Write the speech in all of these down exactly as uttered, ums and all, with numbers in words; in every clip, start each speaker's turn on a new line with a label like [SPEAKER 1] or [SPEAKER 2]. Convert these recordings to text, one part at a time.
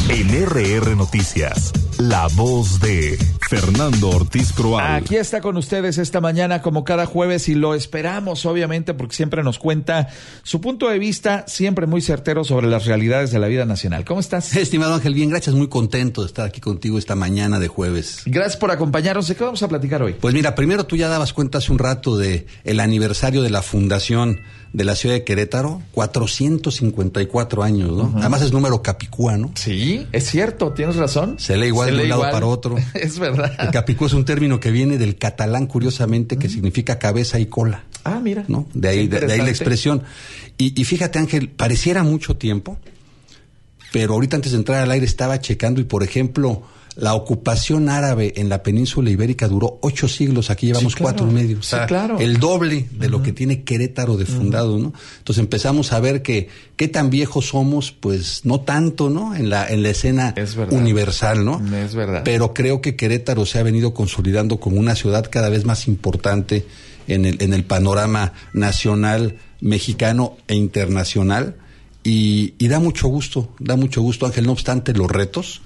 [SPEAKER 1] En R R Noticias, la voz de Fernando Ortiz Proal.
[SPEAKER 2] Aquí está con ustedes esta mañana como cada jueves y lo esperamos obviamente porque siempre nos cuenta su punto de vista siempre muy certero sobre las realidades de la vida nacional. ¿Cómo estás?
[SPEAKER 3] Estimado Ángel, bien, gracias, muy contento de estar aquí contigo esta mañana de jueves.
[SPEAKER 2] Gracias por acompañarnos. ¿De qué vamos a platicar hoy?
[SPEAKER 3] Pues mira, primero tú ya dabas cuenta hace un rato de el aniversario de la fundación de la ciudad de Querétaro, cuatrocientos cincuenta y cuatro años, ¿no? Uh-huh. Además es número capicúa, ¿no?
[SPEAKER 2] Sí, es cierto, tienes razón.
[SPEAKER 3] Se lee igual Se de un lado igual. Para otro.
[SPEAKER 2] Es verdad.
[SPEAKER 3] El capicúa es un término que viene del catalán, curiosamente, que uh-huh. significa cabeza y cola.
[SPEAKER 2] Ah, mira.
[SPEAKER 3] ¿No? De ahí, de, de ahí la expresión. Y, y fíjate, Ángel, pareciera mucho tiempo, pero ahorita antes de entrar al aire estaba checando y, por ejemplo, la ocupación árabe en la península ibérica duró ocho siglos, aquí llevamos sí, claro. cuatro y medio. O sea,
[SPEAKER 2] sí, claro.
[SPEAKER 3] El doble de uh-huh. lo que tiene Querétaro de fundado, uh-huh. ¿no? Entonces empezamos a ver que qué tan viejos somos, pues no tanto, ¿no? En la, en la escena universal, ¿no?
[SPEAKER 2] Es verdad.
[SPEAKER 3] Pero creo que Querétaro se ha venido consolidando como una ciudad cada vez más importante en el, en el panorama nacional, mexicano e internacional. Y, y da mucho gusto, da mucho gusto, Ángel, no obstante los retos.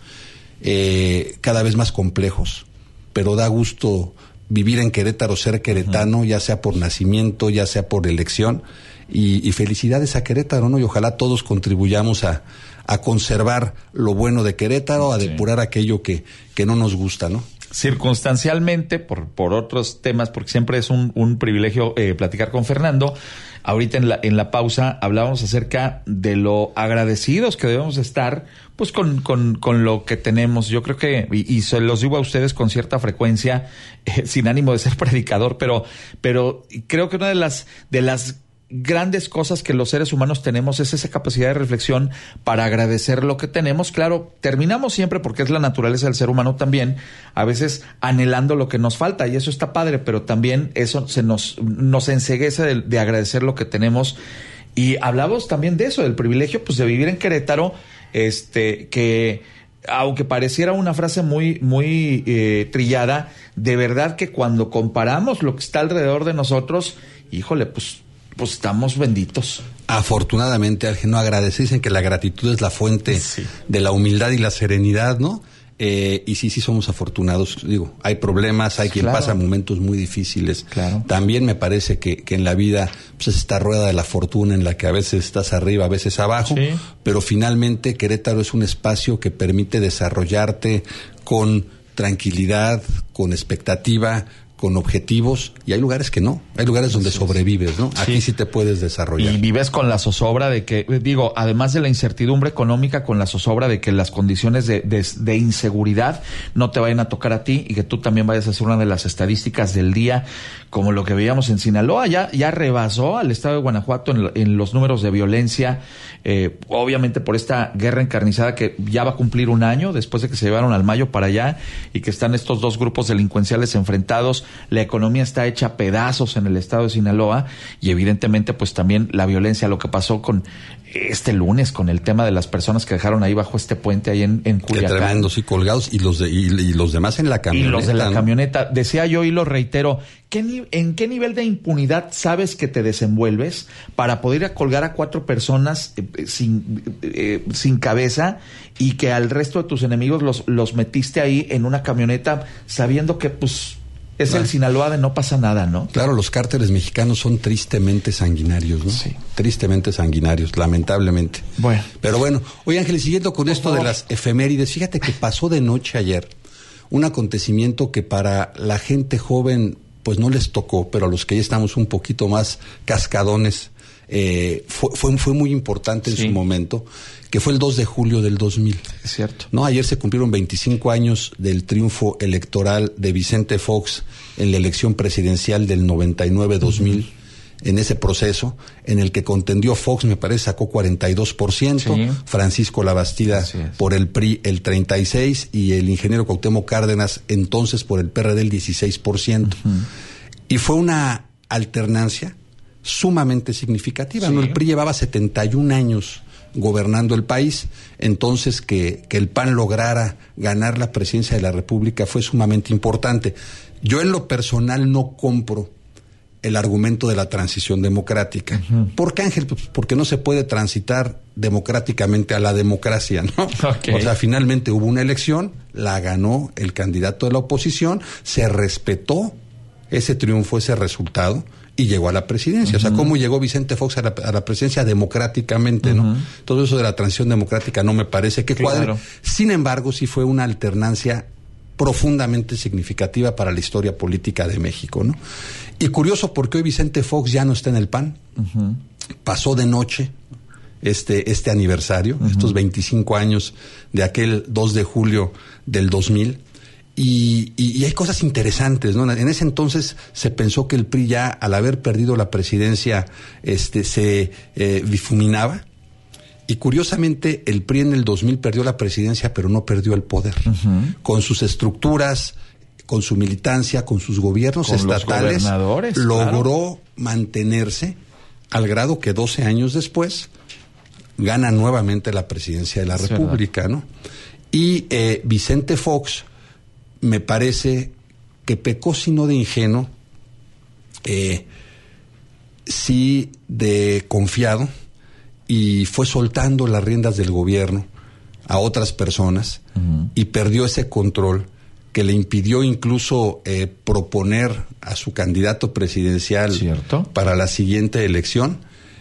[SPEAKER 3] Eh, cada vez más complejos, pero da gusto vivir en Querétaro, ser queretano, uh-huh. ya sea por nacimiento, ya sea por elección, y, y felicidades a Querétaro, ¿no? Y ojalá todos contribuyamos a, a conservar lo bueno de Querétaro, a depurar sí. aquello que, que no nos gusta, ¿no?
[SPEAKER 2] Circunstancialmente, por, por otros temas, porque siempre es un, un privilegio eh, platicar con Fernando. Ahorita en la, en la pausa hablábamos acerca de lo agradecidos que debemos estar pues con, con, con lo que tenemos. Yo creo que, y, y se los digo a ustedes con cierta frecuencia, eh, sin ánimo de ser predicador, pero, pero creo que una de las, de las grandes cosas que los seres humanos tenemos es esa capacidad de reflexión para agradecer lo que tenemos. Claro, terminamos siempre, porque es la naturaleza del ser humano también, a veces anhelando lo que nos falta, y eso está padre, pero también eso se nos, nos enceguece de, de agradecer lo que tenemos. Y hablamos también de eso, del privilegio pues de vivir en Querétaro, este, que aunque pareciera una frase muy, muy eh, trillada, de verdad que cuando comparamos lo que está alrededor de nosotros, híjole, pues pues estamos benditos.
[SPEAKER 3] Afortunadamente, Ángel, no agradecer, dicen que la gratitud es la fuente sí. de la humildad y la serenidad, ¿no? Eh, y sí, sí somos afortunados. Digo, hay problemas, hay quien claro. pasa momentos muy difíciles.
[SPEAKER 2] Claro.
[SPEAKER 3] También me parece que, que en la vida pues es esta rueda de la fortuna en la que a veces estás arriba, a veces abajo, sí. pero finalmente Querétaro es un espacio que permite desarrollarte con tranquilidad, con expectativa, con objetivos, y hay lugares que no, hay lugares donde sí, sobrevives, ¿no? Aquí sí. sí te puedes desarrollar.
[SPEAKER 2] Y vives con la zozobra de que, digo, además de la incertidumbre económica, con la zozobra de que las condiciones de, de, de inseguridad no te vayan a tocar a ti y que tú también vayas a ser una de las estadísticas del día, como lo que veíamos en Sinaloa, ya, ya rebasó al estado de Guanajuato en, en los números de violencia, eh, obviamente por esta guerra encarnizada que ya va a cumplir un año después de que se llevaron al Mayo para allá y que están estos dos grupos delincuenciales enfrentados. La economía está hecha a pedazos en el estado de Sinaloa y evidentemente pues también la violencia, lo que pasó con este lunes con el tema de las personas que dejaron ahí bajo este puente ahí en, en Culiacán.
[SPEAKER 3] Qué tremendos y colgados y los de, y, y los demás en la camioneta.
[SPEAKER 2] Y los de la
[SPEAKER 3] ¿no?
[SPEAKER 2] camioneta. Decía yo y lo reitero, ¿qué ni, ¿en qué nivel de impunidad sabes que te desenvuelves para poder ir a colgar a cuatro personas eh, sin, eh, sin cabeza y que al resto de tus enemigos los, los metiste ahí en una camioneta sabiendo que pues es claro. el Sinaloa de no pasa nada, ¿no?
[SPEAKER 3] Claro, los cárteles mexicanos son tristemente sanguinarios, ¿no?
[SPEAKER 2] Sí.
[SPEAKER 3] Tristemente sanguinarios, lamentablemente.
[SPEAKER 2] Bueno.
[SPEAKER 3] Pero bueno, oye Ángel, siguiendo con
[SPEAKER 2] Por
[SPEAKER 3] esto
[SPEAKER 2] favor.
[SPEAKER 3] de las efemérides, fíjate que pasó de noche ayer un acontecimiento que para la gente joven pues no les tocó, pero a los que ya estamos un poquito más cascadones, eh, fue, fue, fue muy importante en sí. su momento, que fue el dos de julio del dos mil.
[SPEAKER 2] Es cierto.
[SPEAKER 3] ¿No? Ayer se cumplieron veinticinco años del triunfo electoral de Vicente Fox en la elección presidencial del noventa y nueve dos mil. Uh-huh. En ese proceso, en el que contendió Fox, me parece, sacó cuarenta y dos por ciento, sí. Francisco Labastida por el P R I el treinta y seis por ciento y el ingeniero Cuauhtémoc Cárdenas entonces por el P R D el dieciséis por ciento. Uh-huh. Y fue una alternancia sumamente significativa, sí. ¿no? El P R I llevaba setenta y un años gobernando el país, entonces que, que el P A N lograra ganar la presidencia de la República fue sumamente importante. Yo en lo personal no compro el argumento de la transición democrática. Uh-huh. ¿Por qué, Ángel? Pues porque no se puede transitar democráticamente a la democracia, ¿no? Okay. O sea, finalmente hubo una elección, la ganó el candidato de la oposición, se respetó ese triunfo, ese resultado, y llegó a la presidencia. Uh-huh. O sea, ¿cómo llegó Vicente Fox a la, a la presidencia? Democráticamente, uh-huh. ¿no? Todo eso de la transición democrática no me parece que cuadre. Claro. Sin embargo, sí fue una alternancia profundamente significativa para la historia política de México, ¿no? Y curioso porque hoy Vicente Fox ya no está en el P A N. Uh-huh. Pasó de noche este, este aniversario, uh-huh. estos veinticinco años de aquel dos de julio del dos mil. Y, y, y hay cosas interesantes, ¿no? En ese entonces se pensó que el P R I ya, al haber perdido la presidencia, este, se eh, difuminaba. Y curiosamente, el P R I en el dos mil perdió la presidencia, pero no perdió el poder. Uh-huh. Con sus estructuras, con su militancia, con sus gobiernos con estatales, logró claro. mantenerse al grado que doce años después gana nuevamente la presidencia de la es República, verdad. ¿no? Y eh, Vicente Fox, me parece que pecó sino de ingenuo, eh, sí de confiado, y fue soltando las riendas del gobierno a otras personas uh-huh. y perdió ese control que le impidió incluso eh, proponer a su candidato presidencial ¿Cierto? para la siguiente elección,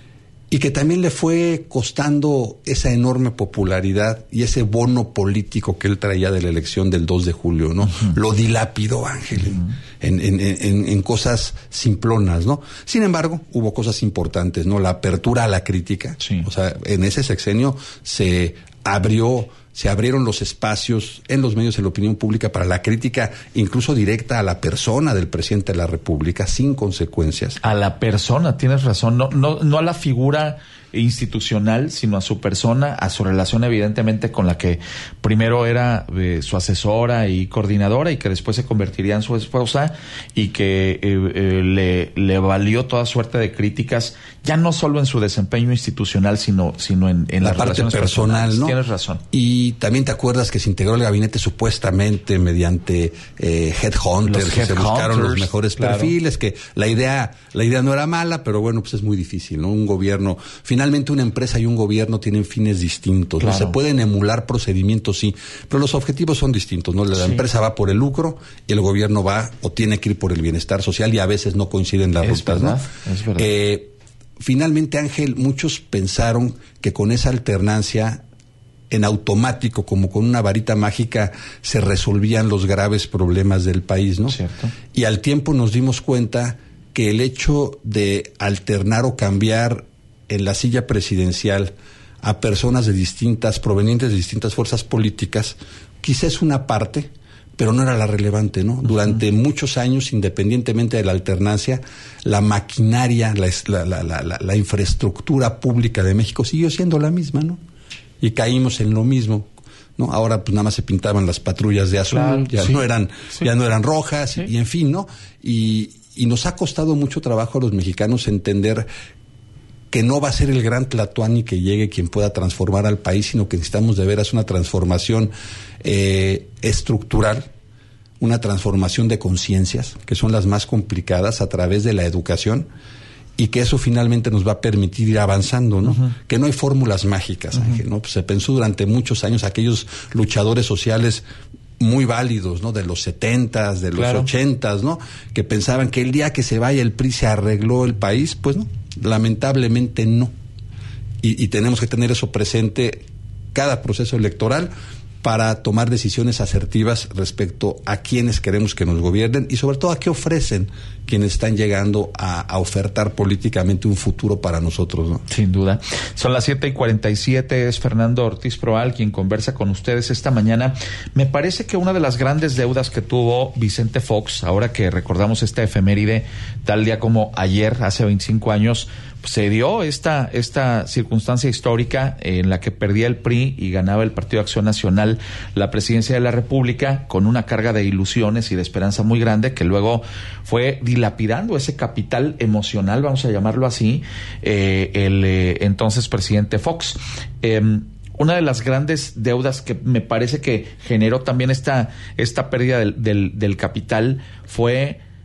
[SPEAKER 3] y que también le fue costando esa enorme popularidad y ese bono político que él traía de la elección del dos de julio, ¿no? Uh-huh. Lo dilapidó, Ángel, uh-huh. en, en, en, en cosas simplonas, ¿no? Sin embargo, hubo cosas importantes, ¿no? La apertura a la crítica, sí. o sea, en ese sexenio se abrió... se abrieron los espacios en los medios de la opinión pública para la crítica, incluso directa a la persona del presidente de la República, sin consecuencias.
[SPEAKER 2] A la persona, tienes razón, no, no, no a la figura institucional, sino a su persona, a su relación evidentemente con la que primero era eh, su asesora y coordinadora y que después se convertiría en su esposa y que eh, eh, le, le valió toda suerte de críticas, ya no solo en su desempeño institucional, sino, sino en, en
[SPEAKER 3] la
[SPEAKER 2] las
[SPEAKER 3] parte personal, ¿no?
[SPEAKER 2] Tienes razón.
[SPEAKER 3] Y también te acuerdas que se integró el gabinete supuestamente mediante eh, headhunters, que se buscaron los mejores claro. perfiles, que la idea, la idea no era mala, pero bueno, pues es muy difícil, ¿no? Un gobierno, finalmente una empresa y un gobierno tienen fines distintos, claro. ¿no? Se pueden emular procedimientos, sí, pero los objetivos son distintos, ¿no? La sí. empresa va por el lucro y el gobierno va o tiene que ir por el bienestar social, y a veces no coinciden las
[SPEAKER 2] es
[SPEAKER 3] rutas,
[SPEAKER 2] verdad,
[SPEAKER 3] ¿no?
[SPEAKER 2] Es verdad.
[SPEAKER 3] Eh, finalmente, Ángel, muchos pensaron que con esa alternancia en automático, como con una varita mágica, se resolvían los graves problemas del país, ¿no?
[SPEAKER 2] Cierto.
[SPEAKER 3] Y al tiempo nos dimos cuenta que el hecho de alternar o cambiar en la silla presidencial a personas de distintas, provenientes de distintas fuerzas políticas, quizás es una parte, pero no era la relevante, ¿no? Uh-huh. Durante muchos años, independientemente de la alternancia, la maquinaria, la, la, la, la, la infraestructura pública de México siguió siendo la misma, ¿no? Y caímos en lo mismo, ¿no? Ahora pues nada más se pintaban las patrullas de azul, claro, ya sí, no eran, sí. ya no eran rojas, sí. y, y en fin, ¿no? Y, y nos ha costado mucho trabajo a los mexicanos entender que no va a ser el gran Tlatuani que llegue quien pueda transformar al país, sino que necesitamos de veras una transformación eh, estructural, una transformación de conciencias, que son las más complicadas, a través de la educación, y que eso finalmente nos va a permitir ir avanzando, ¿no? Uh-huh. Que no hay fórmulas mágicas, uh-huh. Ángel, ¿no? Pues se pensó durante muchos años aquellos luchadores sociales muy válidos, ¿no? De los setentas, de los claro. ochentas, ¿no? Que pensaban que el día que se vaya el P R I se arregló el país. Pues no, lamentablemente no. Y, y tenemos que tener eso presente cada proceso electoral para tomar decisiones asertivas respecto a quienes queremos que nos gobiernen y sobre todo a qué ofrecen quienes están llegando a, a ofertar políticamente un futuro para nosotros, ¿no?
[SPEAKER 2] Sin duda. Son las siete y cuarenta y siete, es Fernando Ortiz Proal quien conversa con ustedes esta mañana. Me parece que una de las grandes deudas que tuvo Vicente Fox, ahora que recordamos esta efeméride, tal día como ayer, hace veinticinco años, se dio esta esta circunstancia histórica en la que perdía el P R I y ganaba el Partido Acción Nacional la presidencia de la República, con una carga de ilusiones y de esperanza muy grande, que luego fue dilapidando ese capital emocional, vamos a llamarlo así, eh, el eh, entonces presidente Fox. Eh, Una de las grandes deudas que me parece que generó también esta, esta pérdida del, del, del capital fue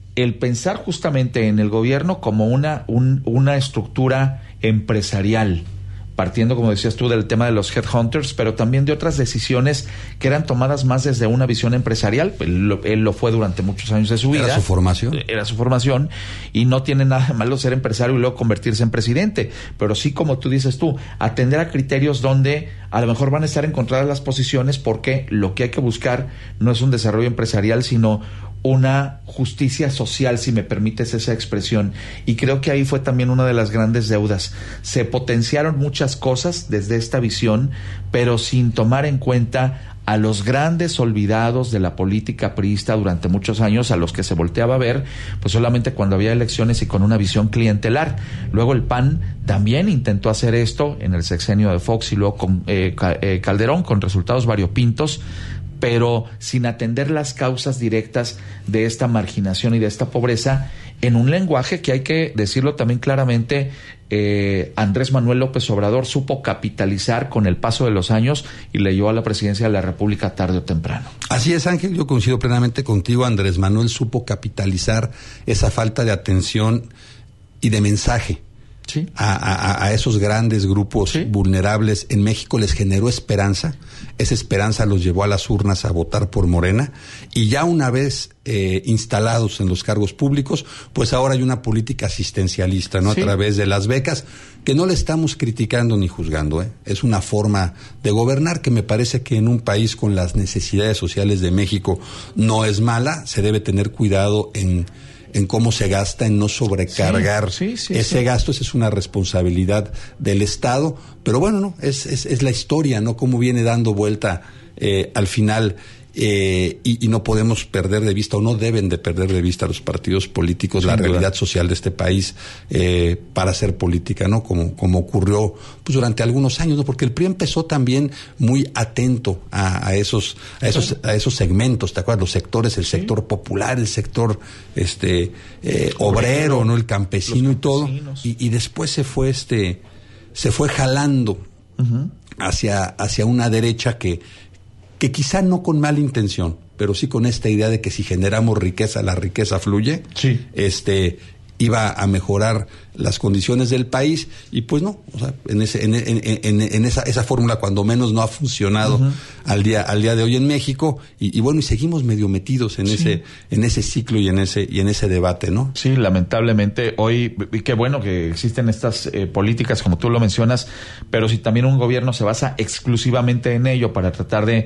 [SPEAKER 2] el pensar justamente en el gobierno como una, un, una estructura empresarial, partiendo, como decías tú, del tema de los headhunters, pero también de otras decisiones que eran tomadas más desde una visión empresarial. Él lo, él lo fue durante muchos años de su vida.
[SPEAKER 3] Era su formación.
[SPEAKER 2] Era su formación, y no tiene nada de malo ser empresario y luego convertirse en presidente, pero sí, como tú dices tú, atender a criterios donde a lo mejor van a estar encontradas las posiciones, porque lo que hay que buscar no es un desarrollo empresarial, sino una justicia social, si me permites esa expresión. Y creo que ahí fue también una de las grandes deudas. Se potenciaron muchas cosas desde esta visión, pero sin tomar en cuenta a los grandes olvidados de la política priista durante muchos años, a los que se volteaba a ver pues solamente cuando había elecciones y con una visión clientelar. Luego el P A N también intentó hacer esto en el sexenio de Fox y luego con eh, Calderón, con resultados variopintos, pero sin atender las causas directas de esta marginación y de esta pobreza, en un lenguaje que hay que decirlo también claramente, eh, Andrés Manuel López Obrador supo capitalizar con el paso de los años y le llevó a la presidencia de la República tarde o temprano.
[SPEAKER 3] Así es, Ángel, yo coincido plenamente contigo. Andrés Manuel supo capitalizar esa falta de atención y de mensaje. Sí. A, a, a esos grandes grupos sí. vulnerables en México les generó esperanza. Esa esperanza los llevó a las urnas a votar por Morena, y ya una vez eh, instalados en los cargos públicos, pues ahora hay una política asistencialista, ¿no? Sí. A través de las becas, que no le estamos criticando ni juzgando, ¿eh? Es una forma de gobernar que me parece que en un país con las necesidades sociales de México no es mala. Se debe tener cuidado en en cómo se gasta, en no sobrecargar sí, sí, sí, ese sí. gasto. Esa es una responsabilidad del Estado, pero bueno, no, es, es, es la historia, ¿no? Cómo viene dando vuelta eh, al final, eh, y, y no podemos perder de vista, o no deben de perder de vista los partidos políticos, la realidad social de este país, eh, para hacer política, ¿no? Como, como ocurrió pues durante algunos años, ¿no? Porque el P R I empezó también muy atento a, a esos, a esos, a esos segmentos, ¿te acuerdas? Los sectores, el sí. sector popular, el sector este eh, obrero, ¿no? El campesino y todo, y, y después se fue este, se fue jalando uh-huh. hacia, hacia una derecha que que quizá no con mala intención, pero sí con esta idea de que si generamos riqueza, la riqueza fluye, sí. este iba a mejorar las condiciones del país, y pues no, o sea, en ese en, en, en, en esa esa fórmula cuando menos no ha funcionado uh-huh. al día al día de hoy en México, y, y bueno, y seguimos medio metidos en sí. ese en ese ciclo y en ese y en ese debate, ¿no?
[SPEAKER 2] Sí, lamentablemente hoy, y qué bueno que existen estas eh, políticas como tú lo mencionas, pero si también un gobierno se basa exclusivamente en ello para tratar de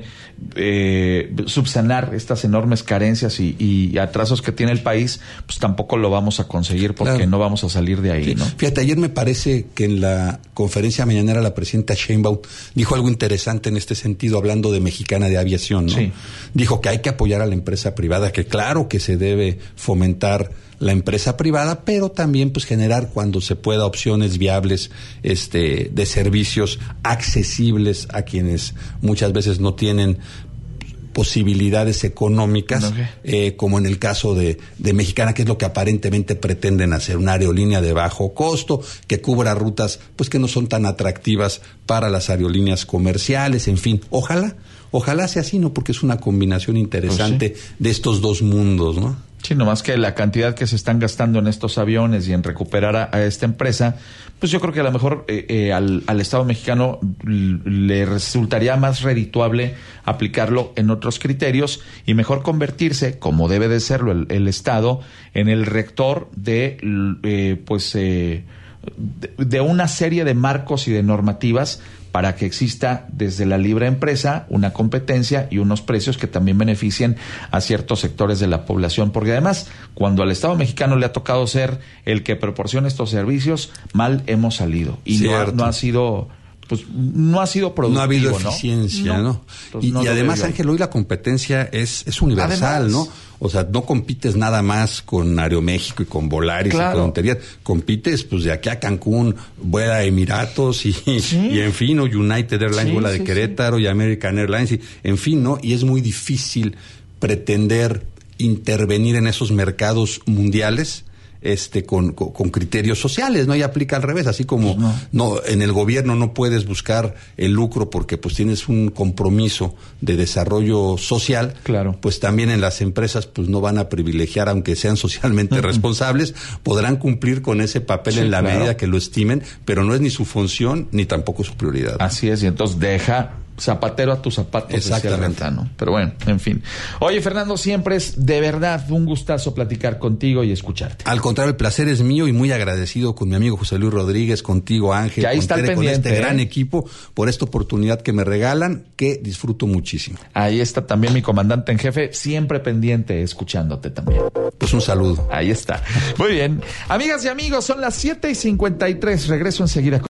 [SPEAKER 2] eh, subsanar estas enormes carencias y, y atrasos que tiene el país, pues tampoco lo vamos a conseguir, porque claro. no vamos a salir de ahí, ¿no?
[SPEAKER 3] Fíjate, ayer me parece que en la conferencia mañanera la presidenta Sheinbaum dijo algo interesante en este sentido, hablando de Mexicana de Aviación, ¿no? Sí. Dijo que hay que apoyar a la empresa privada, que claro que se debe fomentar la empresa privada, pero también pues generar cuando se pueda opciones viables este de servicios accesibles a quienes muchas veces no tienen posibilidades económicas, okay. eh, como en el caso de, de Mexicana, que es lo que aparentemente pretenden hacer, una aerolínea de bajo costo, que cubra rutas pues que no son tan atractivas para las aerolíneas comerciales, en fin, ojalá, ojalá sea así, ¿no? Porque es una combinación interesante pues sí. de estos dos mundos, ¿no?
[SPEAKER 2] Sí, nomás que la cantidad que se están gastando en estos aviones y en recuperar a, a esta empresa, pues yo creo que a lo mejor eh, eh, al, al Estado mexicano le resultaría más redituable aplicarlo en otros criterios y mejor convertirse, como debe de serlo el, el Estado, en el rector de, eh, pues, eh, de, de una serie de marcos y de normativas para que exista desde la libre empresa una competencia y unos precios que también beneficien a ciertos sectores de la población, porque además cuando al Estado mexicano le ha tocado ser el que proporciona estos servicios, mal hemos salido y no ha, no ha sido pues no ha sido productivo,
[SPEAKER 3] no ha habido eficiencia, ¿no? ¿no? Y, no y además, Ángel, hoy la competencia es, es universal, además, ¿no? O sea, no compites nada más con Aeroméxico y con Volaris claro. y con Tonterías. Compites, pues, de aquí a Cancún, vuela a Emiratos y, ¿sí? y en fin, o United Airlines, sí, vuela de sí, Querétaro sí. y American Airlines, y, en fin, ¿no? Y es muy difícil pretender intervenir en esos mercados mundiales este con, con, con criterios sociales, ¿no? Y aplica al revés, así como no. no en el gobierno no puedes buscar el lucro porque pues tienes un compromiso de desarrollo social,
[SPEAKER 2] claro.
[SPEAKER 3] Pues también en las empresas pues no van a privilegiar, aunque sean socialmente uh-huh. responsables, podrán cumplir con ese papel sí, en la claro. medida que lo estimen, pero no es ni su función ni tampoco su prioridad.
[SPEAKER 2] Así es, y entonces deja zapatero a tus zapatos.
[SPEAKER 3] Exactamente.
[SPEAKER 2] ¿No? Pero bueno, en fin. Oye, Fernando, siempre es de verdad un gustazo platicar contigo y escucharte.
[SPEAKER 3] Al contrario, el placer es mío y muy agradecido con mi amigo José Luis Rodríguez, contigo, Ángel,
[SPEAKER 2] que ahí está
[SPEAKER 3] con,
[SPEAKER 2] pendiente,
[SPEAKER 3] con este
[SPEAKER 2] ¿eh?
[SPEAKER 3] gran equipo, por esta oportunidad que me regalan, que disfruto muchísimo.
[SPEAKER 2] Ahí está también mi comandante en jefe, siempre pendiente, escuchándote también.
[SPEAKER 3] Pues un saludo.
[SPEAKER 2] Ahí está. Muy bien. Amigas y amigos, son las siete y cincuenta y tres. Regreso enseguida.